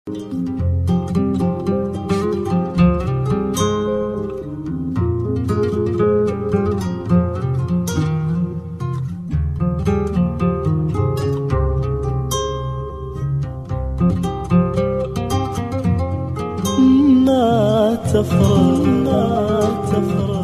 ما تفرق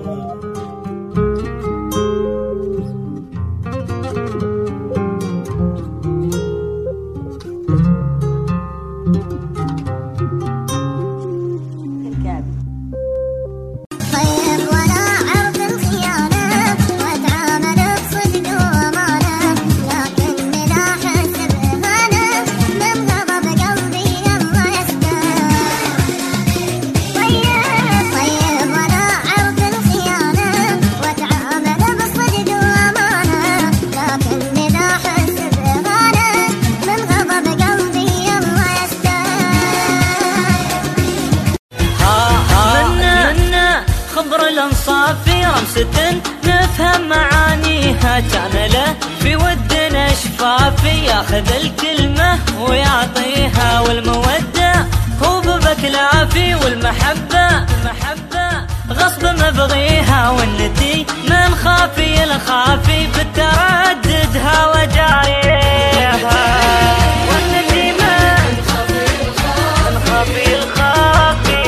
الانصافي رمسة نفهم معانيها، كان له في ودنا شفافي ياخذ الكلمة ويعطيها، والمودة هو بكلافي، والمحبة غصب مبغيها، والنتي من خافي الخافي بترددها وجاريها، والنتي من خافي الخافي.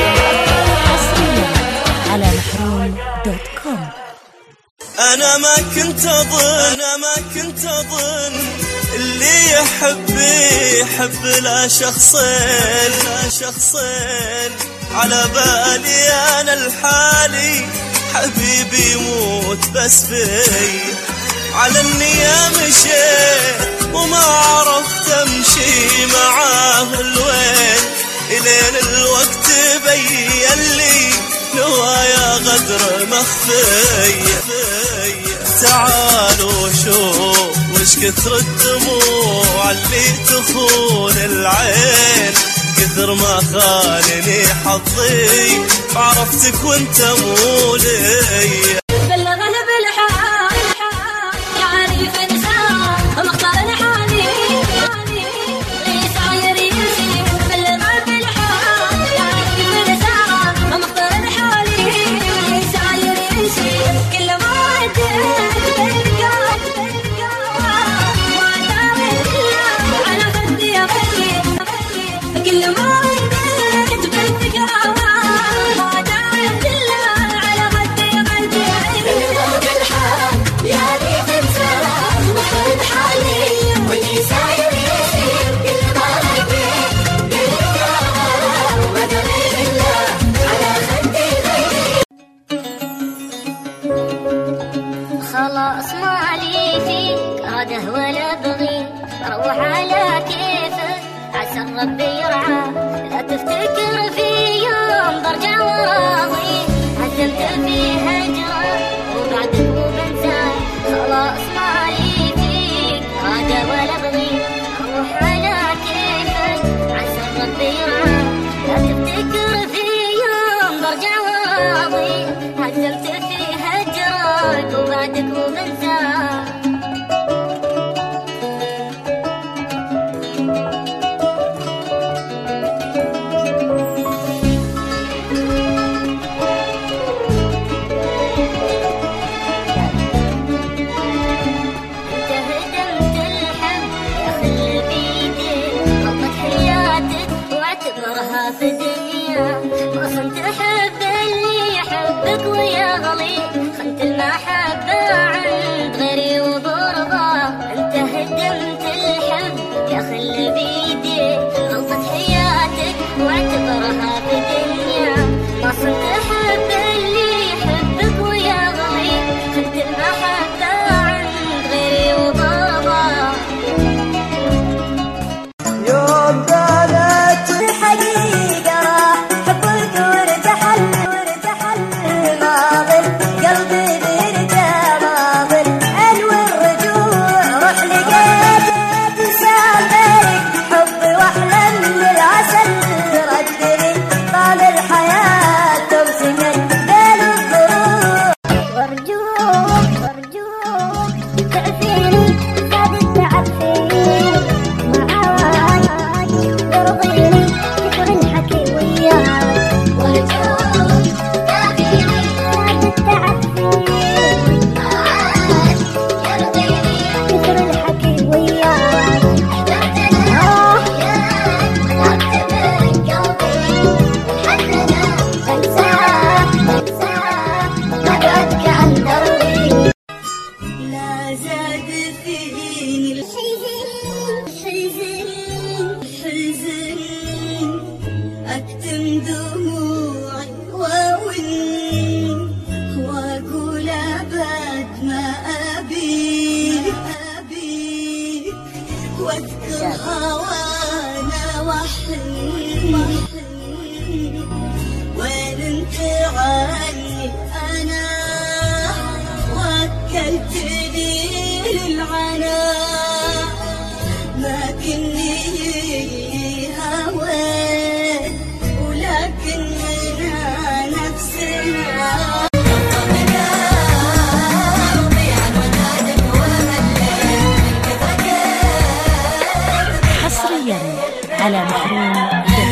على محروم.com. أنا ما كنت أظن اللي يحب لا شخصين على بالي أنا الحالي حبيبي يموت بس بي، على النية مشيت وما عرفت أمشي معاه الوين، إلين الوقت بين لي نوايا غدر مخفية. تعالوا شوف وش كثر الدموع اللي تخون العين، كثر ما خانني حظي عرفتك وانت مو لي. بلغنا بالحال يعني في نساء مختار لحالي ليس عيري يمشي، بلغنا بالحال يعني في نساء مختار لحالي ليس عيري يمشي، كل ما خلاص مالي فيك راده ولا بغي، روح على كيفك عسى ربي يرعى، لا تفتكر في يوم برجع واضي، عزمت في هجرة وبعدك وبنساك، خلاص مالي فيك راده ولا بغي، روح على كيفك عسى ربي يرعى، لا تفتكر في يوم برجع واضي، عزمت في هجرك وبعدك وبنساك. في الدنيا ما صنت أحب اللي يحبك ويا غلي، خنت المحبة عند غيري وضربة، أنت هدمت الحب يا خل بيدي، غلطة حياتك واعتبرها في الدنيا، ما صنت أحب اللي يحبك ويا غلي، خنت المحبة عند غيري وضربة. يوم قالت الحقيقة حبك وارتحل الماضي قلبي بيرجع أكتم دموعي وأون وأقول أبد ما أبيك واذكر هوانا وحن وين انت عني أنا وكلتني للعنا ما كني هويت ولكننا نفسنا حصريا على محروم.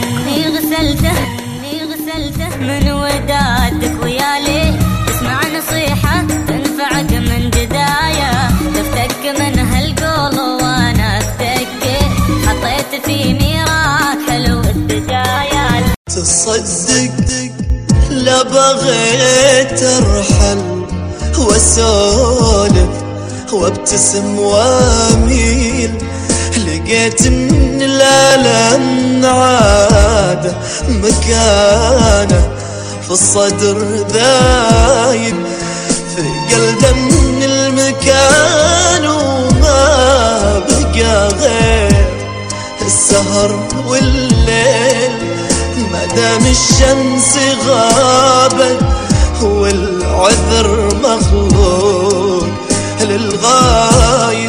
غسلته من ودادك ويا ليل اسمع نصيحة تنفعك من جدايا تفتك من هالقول وانا افتك حطيت في ميراث حلو الدجايا تصدق لا بغيت ارحل واسولف وابتسم واميل لقيت من الالم عاده مكانه في الصدر ذايب في قلبه من المكان وما بقى غير السهر والليل مادام الشمس غابت والعذر مخلوق للغايب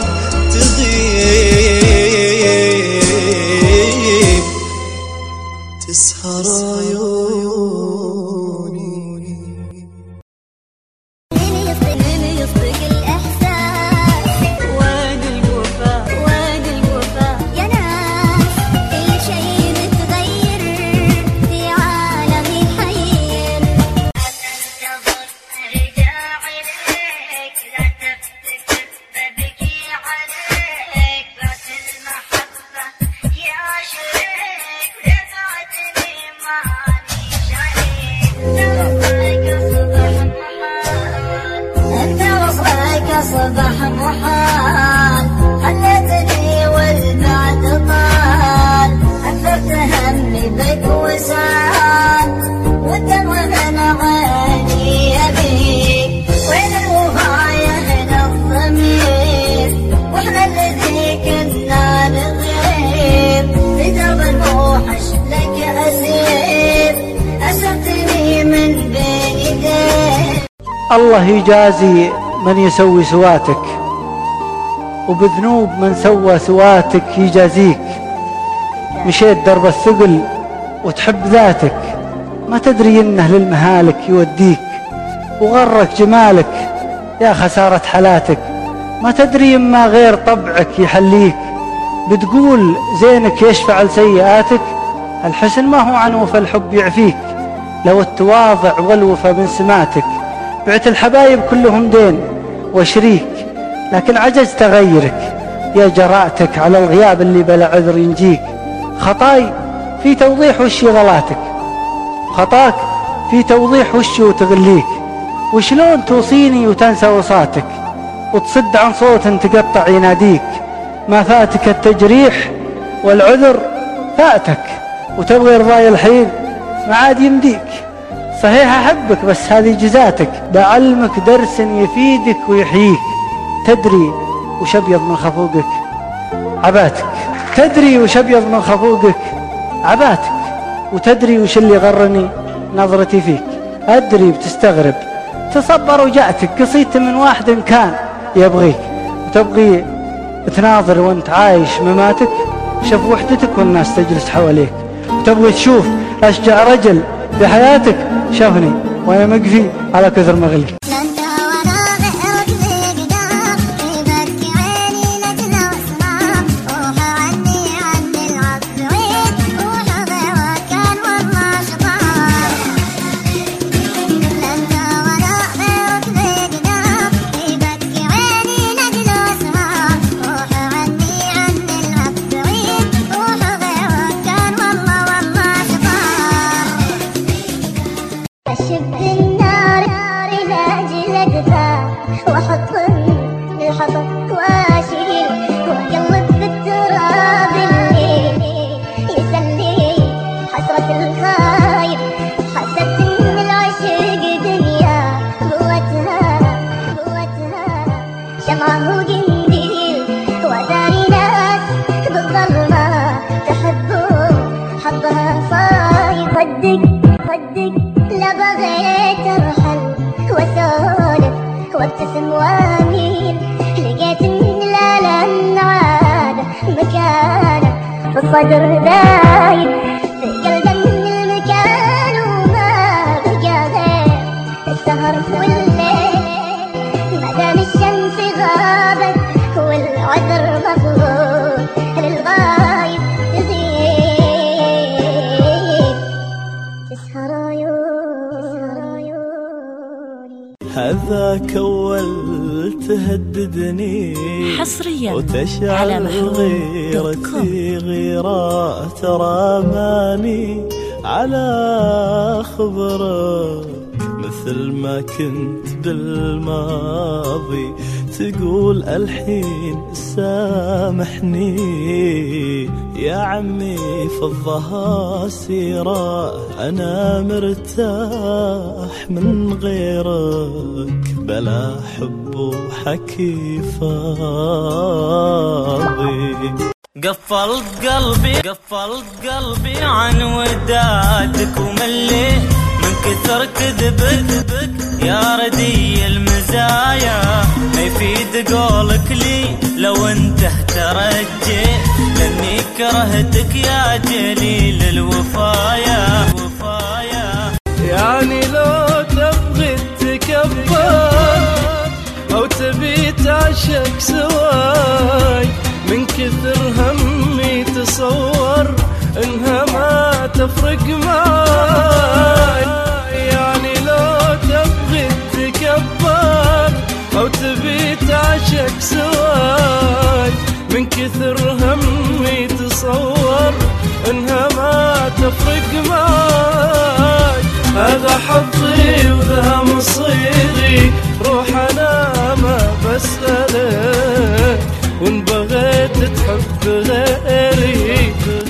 تغيب تسهر عيوني من يصدق الإحساس وين الوفا يا ناس كل شيء متغير في عالمي حير لا تنتظر رجاع إليك لا تفتكر ببكي عليك بس المحبة يا شريك رفعتني ماني شريك انت وصلك صبح محال خلتني والبعد طال اكثرت همي بك وسعال والدمع من عيني يبيك وين الوفايا هنا الضمير واحنا الذي كنا نغير في درب الموحش لك اسير اسرتني من بين يديك الله يجازي من يسوي سواتك وبذنوب من سوى سواتك يجازيك مشيت درب الثقل وتحب ذاتك ما تدري انه للمهالك يوديك وغرك جمالك يا خسارة حالاتك ما تدري اما غير طبعك يحليك بتقول زينك يشفع لسيئاتك الحسن ما هو عن وفى الحب يعفيك لو التواضع والوفى من سماتك بعت الحبايب كلهم دين وشريك لكن عجزت أغيرك يا جرأتك على الغياب اللي بلا عذر ينجيك خطاي في توضيح وشي غلاتك خطاك في توضيح وشي وتغليك وشلون توصيني وتنسى وصاتك وتصد عن صوت تقطع يناديك ما فاتك التجريح والعذر فاتك وتبغي رضاي الحين ما عاد يمديك صحيح أحبك بس هذه جزاتك بعلمك درس يفيدك ويحييك تدري وش أبيض من خفوقك عباتك تدري وش أبيض من خفوقك عباتك وتدري وش اللي غرني نظرتي فيك أدري بتستغرب تصبر وجأتك قصيت من واحد كان يبغيك وتبغي تناظر وانت عايش مماتك شوف وحدتك والناس تجلس حواليك وتبغي تشوف أشجع رجل بحياتك شافني وانا مقفي على كثر مغلي شب النار حسرة الخايب حسبت إن العشق دنيا قوتها شمعه قنديل وداري ناس بالظلمة تحبه حظها صايب. صدق لا بغيت أرحل وأسولف وابتسم وأميل، لقيت إن الألم عاد مكانه في الصدر دايب، في قلبه من المكان وما بقى غير السهر والليل، ما دام الشمس غابت والعذر مفقود للغايب تغيب تسهر عيوني. هذاك أول تهددني حصريا على وتشعل غيرتي غيرات رماني على خبرك، مثل ما كنت بالماضي تقول الحين سامحني. يا عمي في الظهر سيرة أنا مرتاح من غيرك، بلا حب وحكي فاضي. قفلت قلبي عن ودادك ومليت من كثر كذبك يا ردي المزايا، ما يفيد قولك لي لو انت ترجيت، لاني كرهتك يا جليل الوفايا. يعني لو تبغي تكبر او تبي تعشق سواي، من كثر همي تصور انها ما تفرق معاي. يعني لو تبغي تكبر او تبي تعشق سواي، من كثر همي تصور انها ما تفرق معاي. هذا حظي وذا مصيري، روح انا ما بسألك، وان بغيت تحب غيري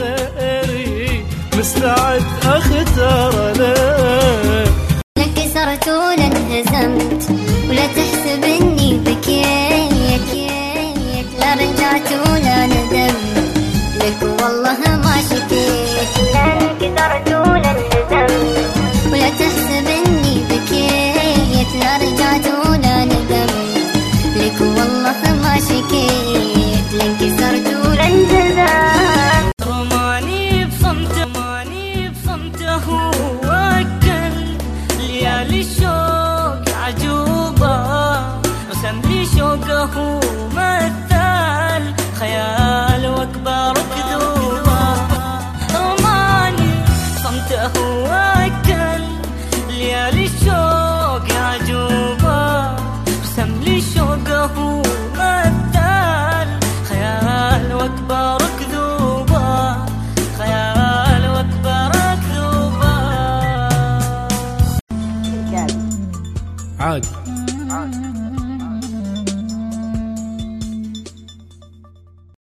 مستعد اختار لك. لا انكسرت ولا انهزمت ولا تحسب اني بكيت، لا رجعت ولا ندمت لك والله ما شكيت. لا انكسرت ولا انهزمت ولا تحسب اني بكيت، لا رجعت ولا ندمت لك والله ما شكيت. لا انكسرت ولا انهزمت. رماني بصمته وكل ليالي الشوق عجوبة، رسم لي شوقه مثل خيال واكبر كذوبة. رماني بصمته وكل ليالي الشوق عجوبة، رسم لي شوقه مثل خيال واكبر كذوبة، خيال واكبر كذوبة. عاد